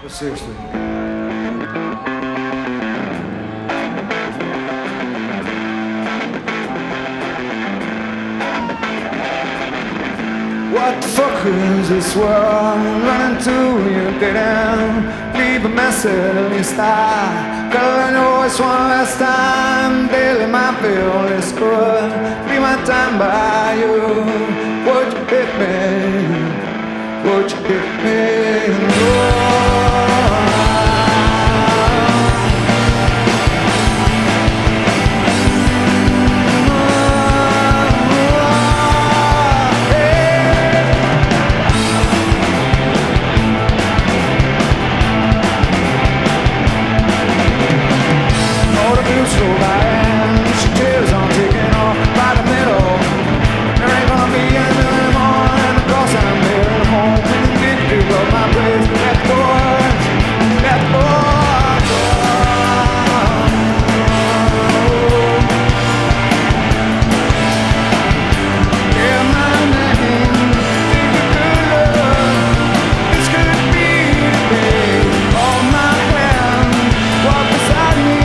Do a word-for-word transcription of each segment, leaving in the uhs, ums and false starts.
But seriously. What the fuck is this world running to you? Get down, leave a message at least I gotta learn your voice one last time. Daily my feel is good. Be my time by you. Would you hit me? Would you hit me? No. So bad, she tears on taking off by the middle. There ain't gonna be any anymore, and of course I'm here at home. When you did give up my place, that doors, that doors, yeah, my name, think of good love. This could be the day. Hold my hand, walk beside me.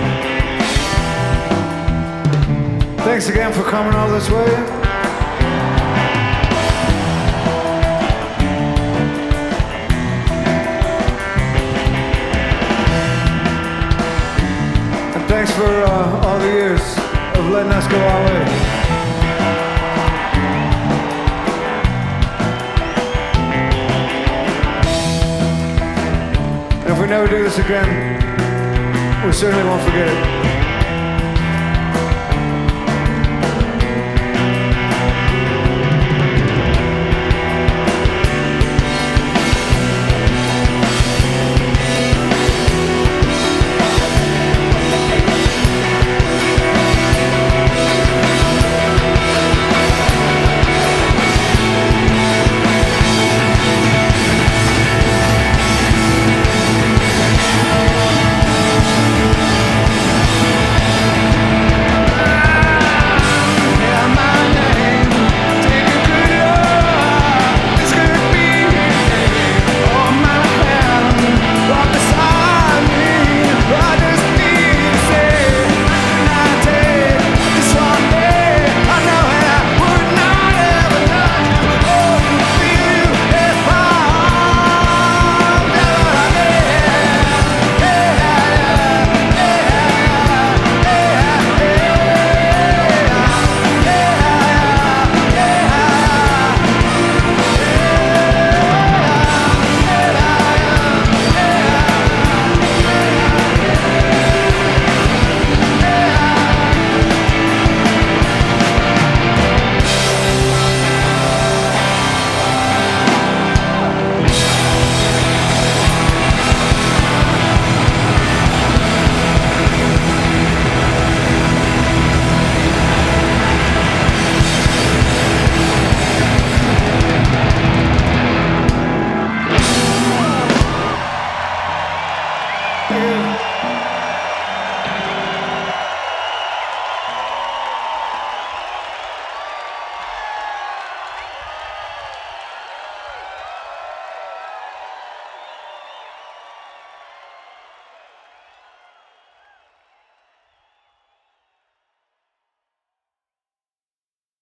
Thanks again for coming all this way. let's go our way. And if we never do this again, we certainly won't forget it.